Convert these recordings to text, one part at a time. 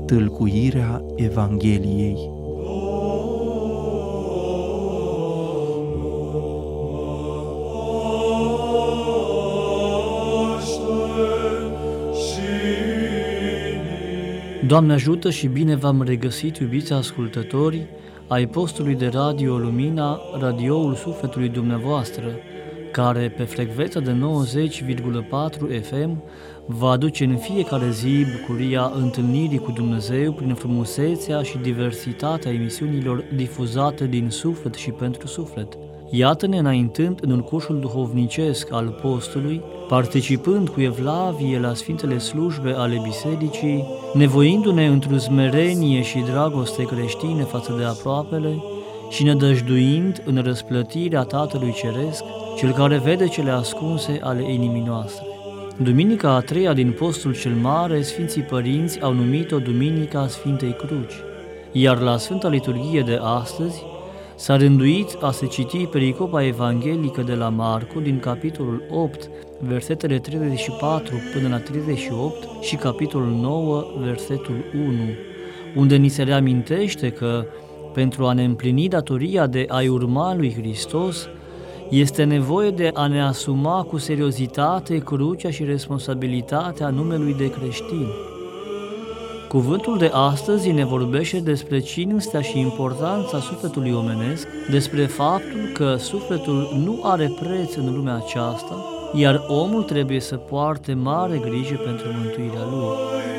Tâlcuirea Evangheliei. Doamne ajută și bine v-am regăsit, iubiți ascultători ai postului de Radio Lumina, radioul sufletului dumneavoastră, care pe frecvența de 90,4 FM va aduce în fiecare zi bucuria întâlnirii cu Dumnezeu prin frumusețea și diversitatea emisiunilor difuzate din suflet și pentru suflet. Iată-ne înaintând în urcușul duhovnicesc al postului, participând cu evlavie la sfintele slujbe ale bisericii, nevoindu-ne într-o smerenie și dragoste creștine față de aproapele și nădăjduind în răsplătirea Tatălui Ceresc, Cel care vede cele ascunse ale inimii noastre. Duminica a treia din postul cel mare, Sfinții Părinți au numit-o Duminica Sfintei Cruci, iar la Sfânta Liturghie de astăzi s-a rânduit a se citi pericopa evanghelică de la Marcu din capitolul 8, versetele 34 până la 38 și capitolul 9, versetul 1, unde ni se reamintește că pentru a ne împlini datoria de a-i urma lui Hristos, este nevoie de a ne asuma cu seriozitate crucea și responsabilitatea numelui de creștin. Cuvântul de astăzi ne vorbește despre cinstea și importanța sufletului omenesc, despre faptul că sufletul nu are preț în lumea aceasta, iar omul trebuie să poarte mare grijă pentru mântuirea lui.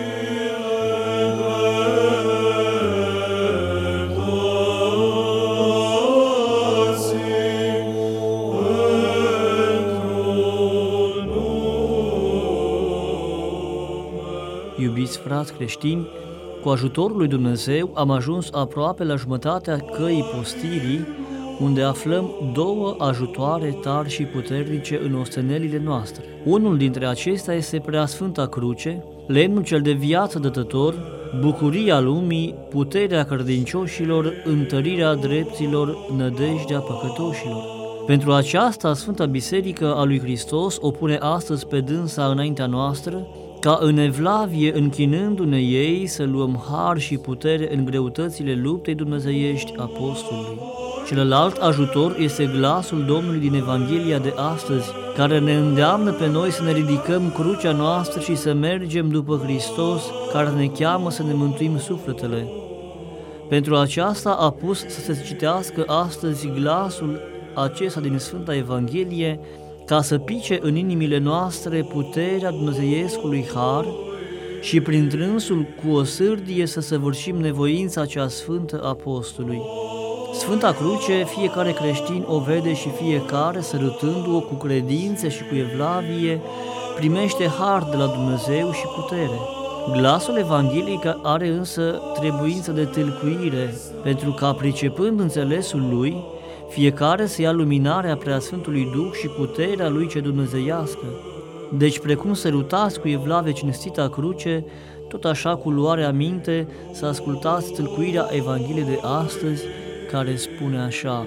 Iubiți frați creștini, cu ajutorul lui Dumnezeu am ajuns aproape la jumătatea căii postirii, unde aflăm două ajutoare tari și puternice în ostenelile noastre. Unul dintre acestea este Preasfânta Cruce, lemnul cel de viață dătător, bucuria lumii, puterea credincioșilor, întărirea dreptilor, nădejdea păcătoșilor. Pentru aceasta, Sfânta Biserică a lui Hristos o pune astăzi pe dânsa înaintea noastră, ca în evlavie, închinându-ne ei, să luăm har și putere în greutățile luptei dumnezeiești apostolului. Celălalt ajutor este glasul Domnului din Evanghelia de astăzi, care ne îndeamnă pe noi să ne ridicăm crucea noastră și să mergem după Hristos, care ne cheamă să ne mântuim sufletele. Pentru aceasta a pus să se citească astăzi glasul acesta din Sfânta Evanghelie, ca să pice în inimile noastre puterea dumnezeiescului har și prin trânsul cu o sârdie să săvârșim nevoința cea sfântă apostolului. Sfânta Cruce, fiecare creștin o vede și fiecare, sărutându-o cu credință și cu evlavie, primește har de la Dumnezeu și putere. Glasul evanghelic are însă trebuință de tâlcuire, pentru ca, pricepând înțelesul lui, fiecare să ia luminarea Preasfântului Duh și puterea lui ce dumnezeiască. Deci, precum sărutați cu evlavie cinstita cruce, tot așa cu luarea minte să ascultați tâlcuirea Evangheliei de astăzi, care spune așa: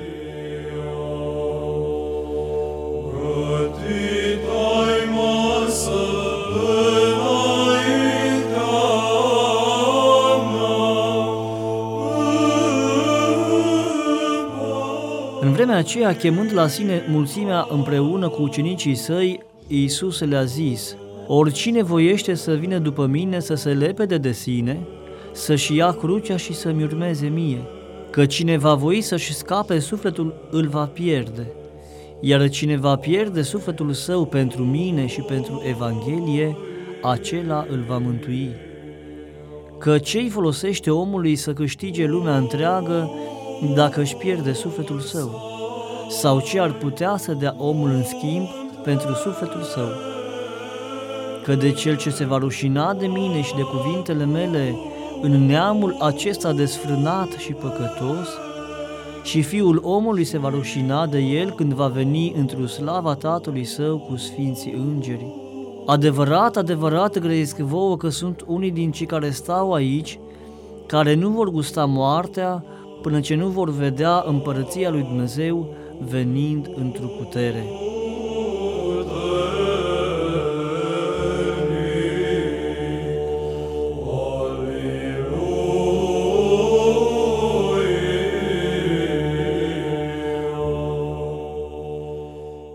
În vremea aceea, chemând la sine mulțimea împreună cu ucenicii săi, Iisus le-a zis: oricine voiește să vină după mine, să se lepede de sine, să-și ia crucea și să-mi urmeze mie. Că cine va voi să-și scape sufletul, îl va pierde, iar cine va pierde sufletul său pentru mine și pentru Evanghelie, acela îl va mântui. Că ce-i folosește omului să câștige lumea întreagă dacă își pierde sufletul său? Sau ce ar putea să dea omul în schimb pentru sufletul său? Că de cel ce se va rușina de mine și de cuvintele mele în neamul acesta desfrânat și păcătos, și Fiul omului se va rușina de el când va veni într-o slava Tatălui Său cu sfinții îngeri. Adevărat, adevărat grăiesc vouă că sunt unii din cei care stau aici, care nu vor gusta moartea până ce nu vor vedea împărăția lui Dumnezeu venind într-o putere.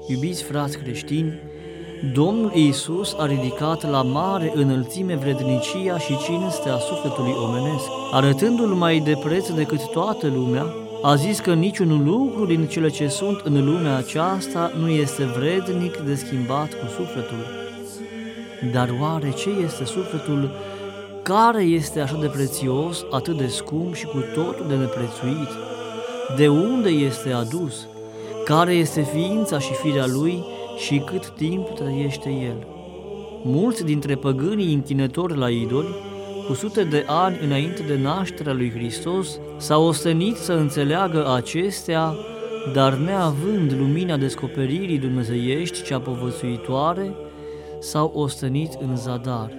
Iubiți frați creștini, Domnul Iisus a ridicat la mare înălțime vrednicia și cinstea sufletului omenesc, arătându-l mai de preț decât toată lumea. A zis că niciun lucru din cele ce sunt în lumea aceasta nu este vrednic de schimbat cu sufletul. Dar oare ce este sufletul care este așa de prețios, atât de scump și cu totul de neprețuit? De unde este adus? Care este ființa și firea lui și cât timp trăiește el? Mulți dintre păgânii închinători la idoli, cu sute de ani înainte de nașterea lui Hristos, s-au ostenit să înțeleagă acestea, dar neavând lumina descoperirii dumnezeiești cea povățuitoare, s-au ostenit în zadar.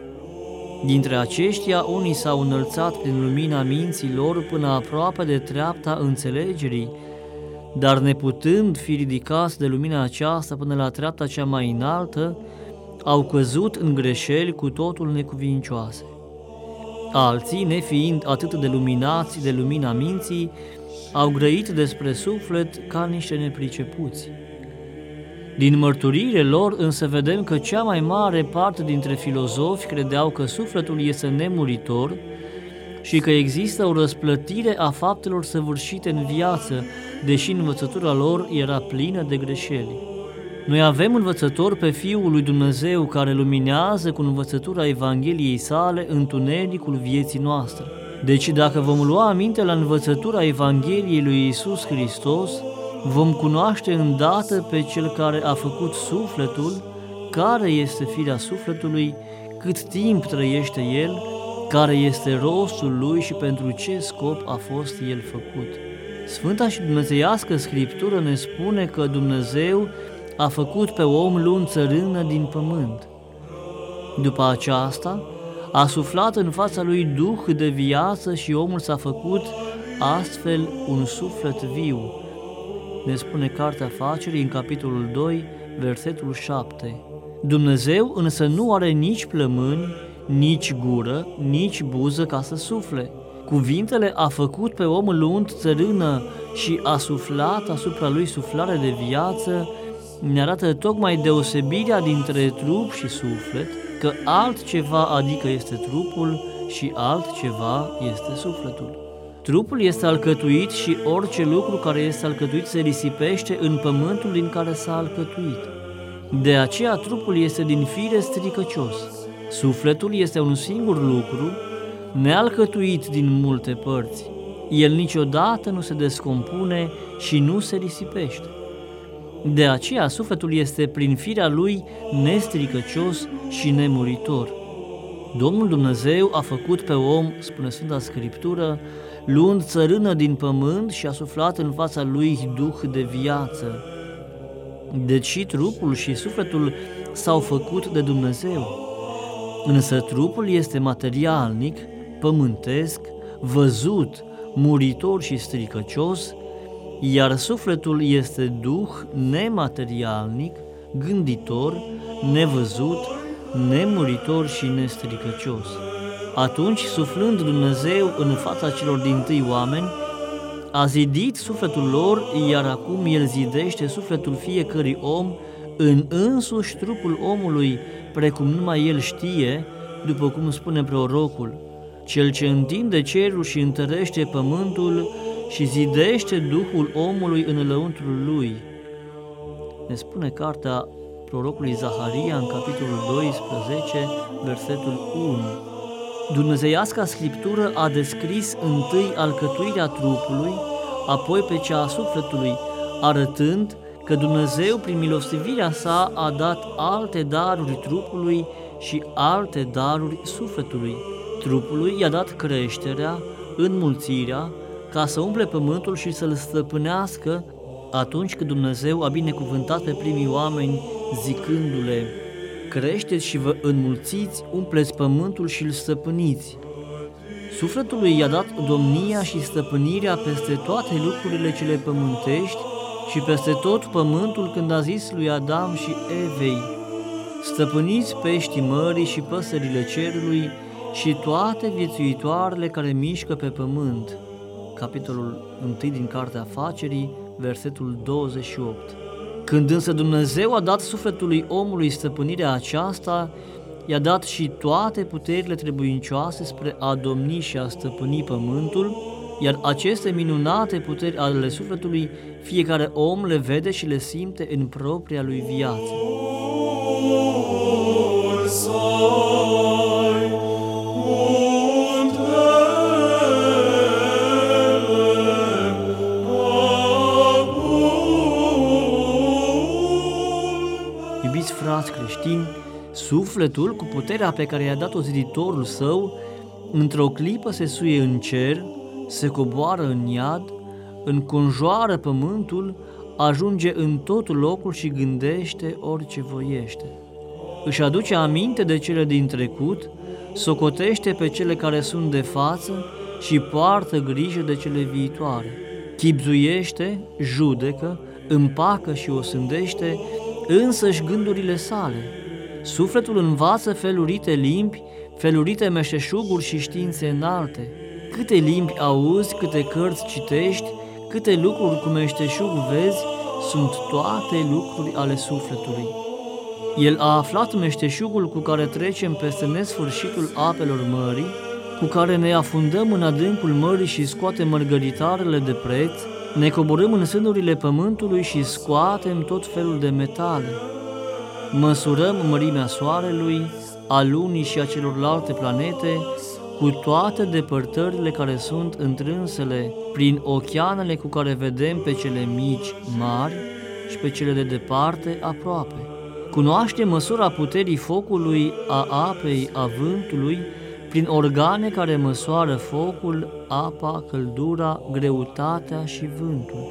Dintre aceștia, unii s-au înălțat prin lumina minții lor până aproape de treapta înțelegerii, dar neputând fi ridicați de lumina aceasta până la treapta cea mai înaltă, au căzut în greșeli cu totul necuvincioase. Alții, nefiind atât de luminați de lumina minții, au grăit despre suflet ca niște nepricepuți. Din mărturiile lor însă vedem că cea mai mare parte dintre filozofi credeau că sufletul este nemuritor și că există o răsplătire a faptelor săvârșite în viață, deși învățătura lor era plină de greșeli. Noi avem învățător pe Fiul lui Dumnezeu care luminează cu învățătura Evangheliei sale întunericul vieții noastre. Deci dacă vom lua aminte la învățătura Evangheliei lui Iisus Hristos, vom cunoaște îndată pe Cel care a făcut sufletul, care este firea sufletului, cât timp trăiește el, care este rostul lui și pentru ce scop a fost el făcut. Sfânta și dumnezeiască Scriptură ne spune că Dumnezeu a făcut pe om luând țărână din pământ. După aceasta, a suflat în fața lui duh de viață și omul s-a făcut astfel un suflet viu. Ne spune Cartea Facerii în capitolul 2, versetul 7. Dumnezeu însă nu are nici plămâni, nici gură, nici buză ca să sufle. Cuvintele "a făcut pe om luând țărână și a suflat asupra lui suflare de viață" ne arată tocmai deosebirea dintre trup și suflet, că altceva adică este trupul și altceva este sufletul. Trupul este alcătuit și orice lucru care este alcătuit se risipește în pământul din care s-a alcătuit. De aceea trupul este din fire stricăcios. Sufletul este un singur lucru, nealcătuit din multe părți. El niciodată nu se descompune și nu se risipește. De aceea sufletul este prin firea lui nestricăcios și nemuritor. Domnul Dumnezeu a făcut pe om, spune Sfânta Scriptură, luând țărână din pământ și a suflat în fața lui duh de viață. Deci și trupul și sufletul s-au făcut de Dumnezeu. Însă trupul este materialnic, pământesc, văzut, muritor și stricăcios, iar sufletul este duh nematerialnic, gânditor, nevăzut, nemuritor și nestricăcios. Atunci, suflând Dumnezeu în fața celor dintâi oameni, a zidit sufletul lor, iar acum El zidește sufletul fiecărui om în însuși trupul omului, precum numai El știe, după cum spune prorocul, Cel ce întinde cerul și întărește pământul și zidește Duhul omului în lăuntrul lui. Ne spune cartea prorocului Zaharia în capitolul 12, versetul 1. Dumnezeiasca Scriptură a descris întâi alcătuirea trupului, apoi pe cea a sufletului, arătând că Dumnezeu, prin milostivirea sa, a dat alte daruri trupului și alte daruri sufletului. Trupului i-a dat creșterea, înmulțirea, ca să umple pământul și să-l stăpânească atunci când Dumnezeu a binecuvântat pe primii oameni zicându-le: creșteți și vă înmulțiți, umpleți pământul și îl stăpâniți. Sufletului i-a dat domnia și stăpânirea peste toate lucrurile cele pământești și peste tot pământul, când a zis lui Adam și Evei: stăpâniți peștii mării și păsările cerului și toate viețuitoarele care mișcă pe pământ. Capitolul 1 din Cartea Facerii, versetul 28. Când însă Dumnezeu a dat sufletului omului stăpânirea aceasta, i-a dat și toate puterile trebuincioase spre a domni și a stăpâni pământul, iar aceste minunate puteri ale sufletului fiecare om le vede și le simte în propria lui viață. Iubiți frați creștini, sufletul, cu puterea pe care i-a dat-o ziditorul său, într-o clipă se suie în cer, se coboară în iad, înconjoară pământul, ajunge în tot locul și gândește orice voiește. Își aduce aminte de cele din trecut, socotește pe cele care sunt de față și poartă grijă de cele viitoare. Chibzuiește, judecă, împacă și osândește însăși gândurile sale. Sufletul învață felurite limbi, felurite meșteșuguri și științe înalte. Câte limbi auzi, câte cărți citești, câte lucruri cu meșteșug vezi, sunt toate lucruri ale sufletului. El a aflat meșteșugul cu care trecem peste nesfârșitul apelor mării, cu care ne afundăm în adâncul mării și scoatem mărgăritarele de preț, ne coborâm în sânurile pământului și scoatem tot felul de metale. Măsurăm mărimea soarelui, a lunii și a celorlalte planete, cu toate depărtările care sunt întrânsele prin oceanele cu care vedem pe cele mici mari și pe cele de departe aproape. Cunoaște măsura puterii focului, a apei, a vântului, prin organe care măsoară focul, apa, căldura, greutatea și vântul.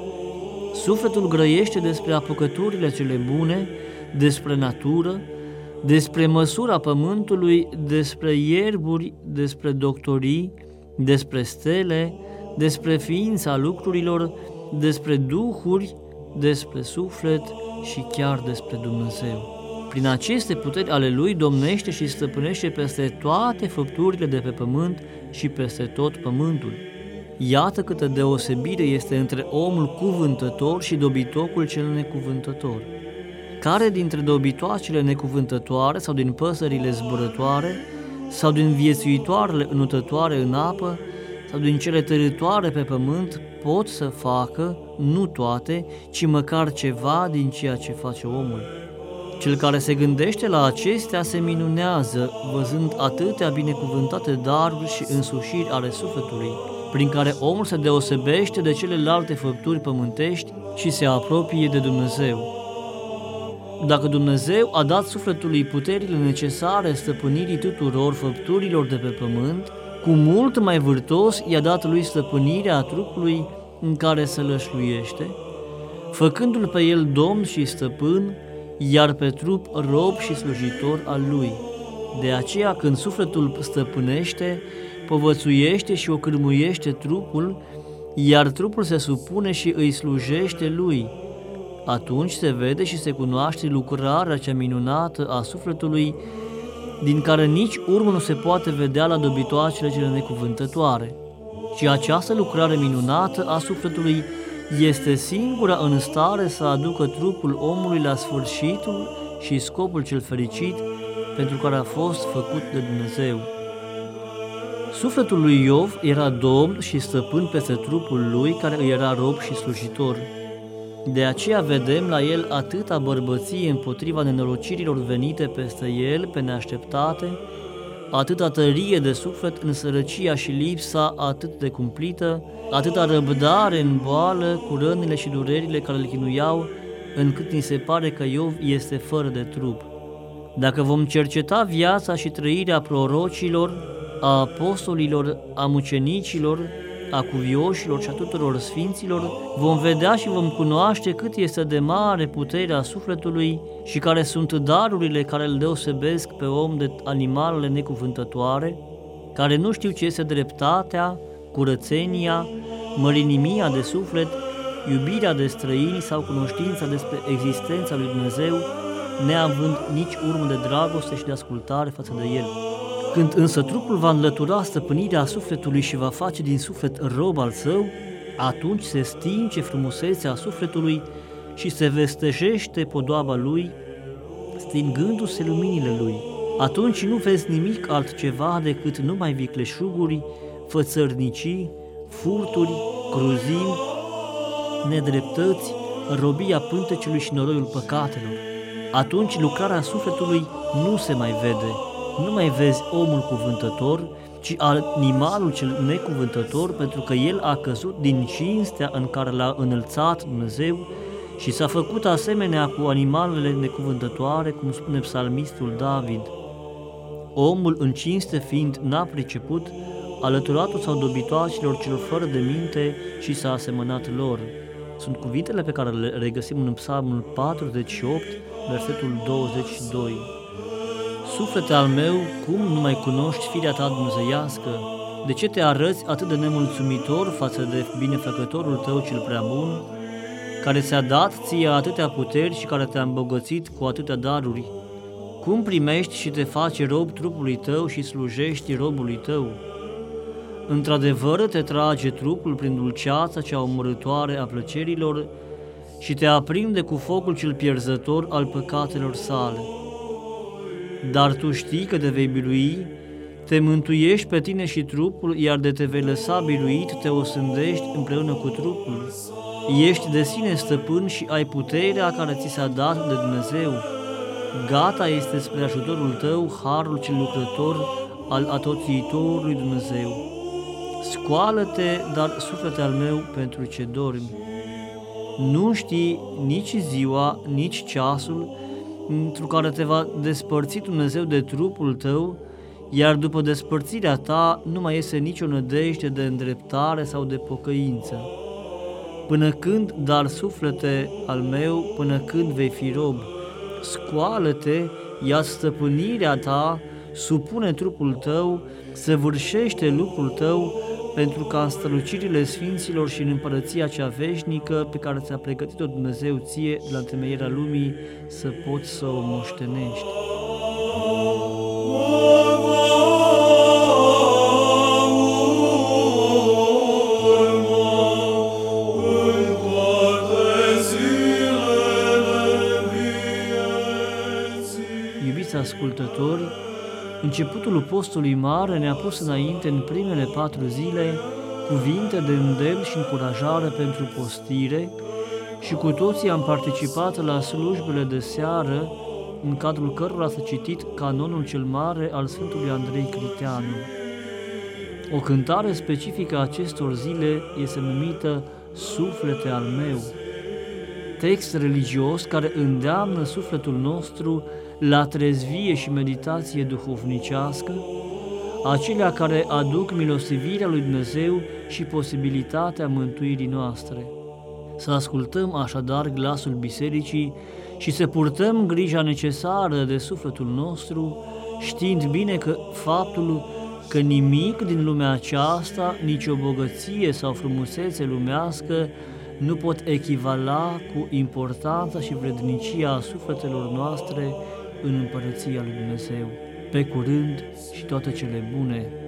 Sufletul grăiește despre apucăturile cele bune, despre natură, despre măsura pământului, despre ierburi, despre doctorii, despre stele, despre ființa lucrurilor, despre duhuri, despre suflet și chiar despre Dumnezeu. Prin aceste puteri ale Lui domnește și stăpânește peste toate făpturile de pe pământ și peste tot pământul. Iată câtă deosebire este între omul cuvântător și dobitocul cel necuvântător. Care dintre dobitoacele necuvântătoare sau din păsările zburătoare sau din viețuitoarele înotătoare în apă sau din cele târătoare pe pământ pot să facă, nu toate, ci măcar ceva din ceea ce face omul? Cel care se gândește la acestea se minunează, văzând atâtea binecuvântate daruri și însușiri ale sufletului, prin care omul se deosebește de celelalte făpturi pământești și se apropie de Dumnezeu. Dacă Dumnezeu a dat sufletului puterile necesare stăpânirii tuturor făpturilor de pe pământ, cu mult mai vârtos i-a dat lui stăpânirea trupului în care se lășluiește, făcându-l pe el domn și stăpân, iar pe trup rob și slujitor al lui. De aceea, când sufletul stăpânește, povățuiește și ocârmuiește trupul, iar trupul se supune și îi slujește lui, atunci se vede și se cunoaște lucrarea cea minunată a sufletului, din care nici urmă nu se poate vedea la dobitoacele cele necuvântătoare. Și această lucrare minunată a sufletului este singura în stare să aducă trupul omului la sfârșitul și scopul cel fericit pentru care a fost făcut de Dumnezeu. Sufletul lui Iov era domn și stăpân peste trupul lui, care îi era rob și slujitor. De aceea vedem la el atâta bărbăție împotriva nenorocirilor venite peste el pe neașteptate, atâta tărie de suflet în sărăcia și lipsa atât de cumplită, atâta răbdare în boală cu rănile și durerile care îl chinuiau, încât ni se pare că Iov este fără de trup. Dacă vom cerceta viața și trăirea prorocilor, a apostolilor, a mucenicilor, a cuvioșilor și a tuturor sfinților, vom vedea și vom cunoaște cât este de mare puterea sufletului și care sunt darurile care îl deosebesc pe om de animalele necuvântătoare, care nu știu ce este dreptatea, curățenia, mărinimia de suflet, iubirea de străini sau cunoștința despre existența lui Dumnezeu, neavând nici urmă de dragoste și de ascultare față de El. Când însă trupul va înlătura stăpânirea sufletului și va face din suflet rob al său, atunci se stinge frumusețea sufletului și se vestejește podoaba lui, stingându-se luminile lui. Atunci nu vezi nimic altceva decât numai vicleșuguri, fățărnicii, furturi, cruzimi, nedreptăți, robia pântecelui și noroiul păcatelor. Atunci lucrarea sufletului nu se mai vede, nu mai vezi omul cuvântător, ci animalul cel necuvântător, pentru că el a căzut din cinstea în care l-a înălțat Dumnezeu și s-a făcut asemenea cu animalele necuvântătoare, cum spune psalmistul David. Omul în cinste fiind n-a priceput, alăturatul sau dobitoacilor celor fără de minte și s-a asemănat lor. Sunt cuvintele pe care le regăsim în Psalmul 48, versetul 22. Suflete al meu, cum nu mai cunoști firea ta dumnezeiască? De ce te arăți atât de nemulțumitor față de binefăcătorul tău cel prea bun, care ți-a dat ție atâtea puteri și care te-a îmbogățit cu atâtea daruri? Cum primești și te faci rob trupului tău și slujești robului tău? Într-adevăr te trage trupul prin dulceața cea omorâtoare a plăcerilor și te aprinde cu focul cel pierzător al păcatelor sale. Dar tu știi că te vei birui, te mântuiești pe tine și trupul, iar de te vei lăsa biruit, te osândești împreună cu trupul. Ești de sine stăpân și ai puterea care ți s-a dat de Dumnezeu. Gata este spre ajutorul tău harul cel lucrător al atoțiitorului Dumnezeu. Scoală-te, dar suflete al meu, pentru ce dormi. Nu știi nici ziua, nici ceasul, într-o care te va despărți Dumnezeu de trupul tău, iar după despărțirea ta nu mai iese nicio nădejde de îndreptare sau de pocăință. Până când, dar suflete al meu, până când vei fi rob? Scoală-te, ia stăpânirea ta, supune trupul tău, săvârșește lucrul tău, pentru ca în strălucirile sfinților și în împărăția cea veșnică pe care ți-a pregătit-o Dumnezeu ție de la întemeierea lumii să poți să o moștenești. Iubiți ascultători, începutul Postului Mare ne-a pus înainte în primele 4 zile cuvinte de îndemn și încurajare pentru postire și cu toții am participat la slujbele de seară, în cadrul cărora s-a citit canonul cel mare al Sfântului Andrei Criteanu. O cântare specifică acestor zile este numită Suflete al meu, text religios care îndeamnă sufletul nostru la trezvie și meditație duhovnicească, acelea care aduc milostivirea lui Dumnezeu și posibilitatea mântuirii noastre. Să ascultăm așadar glasul Bisericii și să purtăm grija necesară de sufletul nostru, știind bine că faptul că nimic din lumea aceasta, nici o bogăție sau frumusețe lumească, nu pot echivala cu importanța și vrednicia sufletelor noastre în împărăția lui Dumnezeu. Pe curând și toate cele bune!